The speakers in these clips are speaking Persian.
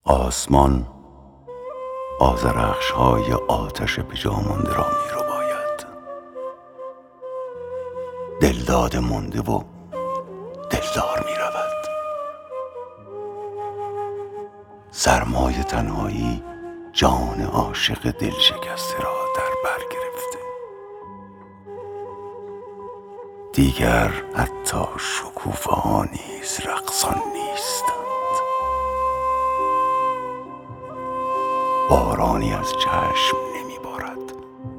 آسمان آذرخش‌های آتش به جا مانده را می رو باید. دلداد مونده و دلدار می رود. سرمای تنهایی جان عاشق دل شکسته را در بر گرفته. دیگر حتی شکوفه ها نیز رقصان نیستند. بارانی از چشم نمی بارد.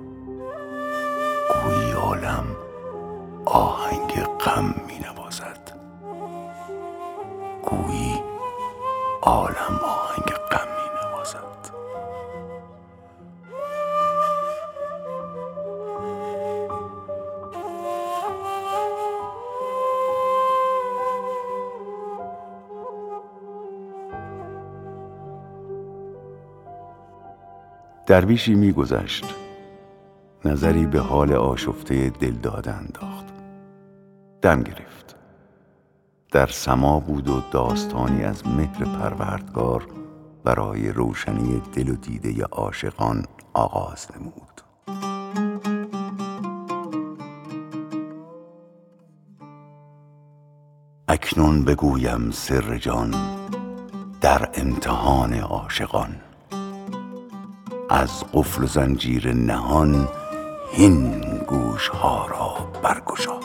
گویی عالم آهنگ غم می نوازد. گویی عالم آهنگ غم می نوازد. درویشی می گذشت، نظری به حال آشفته دلداد انداخت. دم گرفت. در سما بود و داستانی از مهر پروردگار برای روشنی دل و دیده عاشقان آغاز نمود. اکنون بگویم سر جان در امتحان عاشقان. از قفل و زنجیر نهان هین گوشها را برگشا.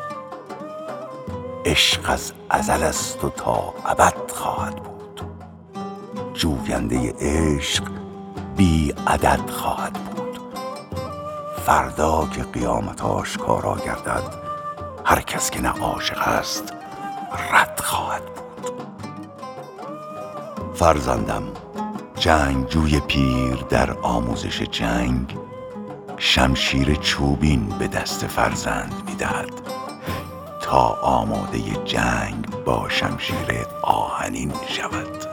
عشق از ازل است و تا ابد خواهد بود. جوینده عشق بی عدد خواهد بود. فردا که قیامت آشکارا گردد، هر کس که نه عاشق است رد خواهد بود. فرزندم، جنگجوی پیر در آموزش جنگ شمشیر چوبین به دست فرزند می‌دهد تا آماده جنگ با شمشیر آهنین شود.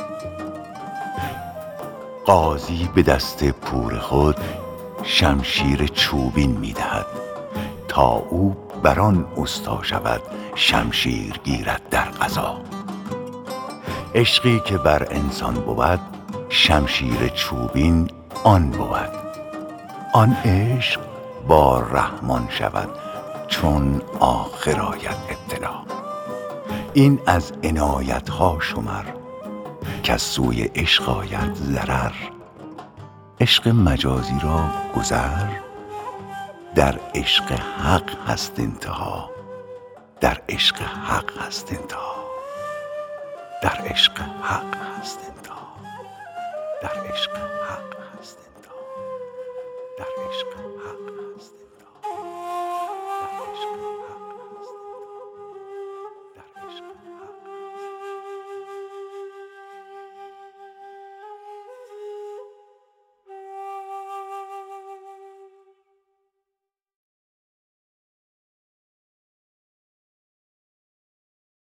قاضی به دست پور خود شمشیر چوبین می‌دهد تا او بر آن استا شود، شمشیر گیرد در قضا. عشقی که بر انسان بود، شمشیر چوبین آن بود. آن عشق با رحمان شود چون آخر آید ابتلا. این از عنایت ها شمر کز سوی عشق آید ضرر. عشق مجازی را گذر، در عشق حق هست انتها. در عشق حق هست انتها. در عشق حق هست انتها. در عشق حق هست انتها. در عشق حق